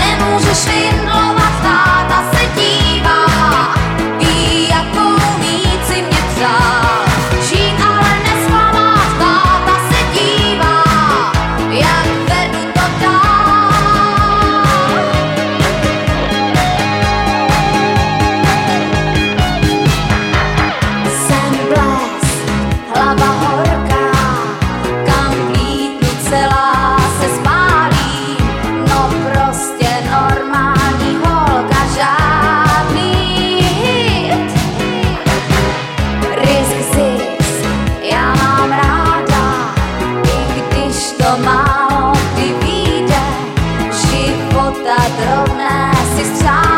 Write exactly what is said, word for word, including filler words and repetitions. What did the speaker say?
nemůže švindlovat, táta se dívá, ví, jakou mít si mě přál. Žít ale nesklamat, táta se dívá, jak vedu to dál. Jsem blesk, hlava horká, kam vlítnu celá se spálí, no prostě normální holka, žádný hit. Risk zisk, já mám ráda, i když to málo kdy vyjde, života drobné si střádám.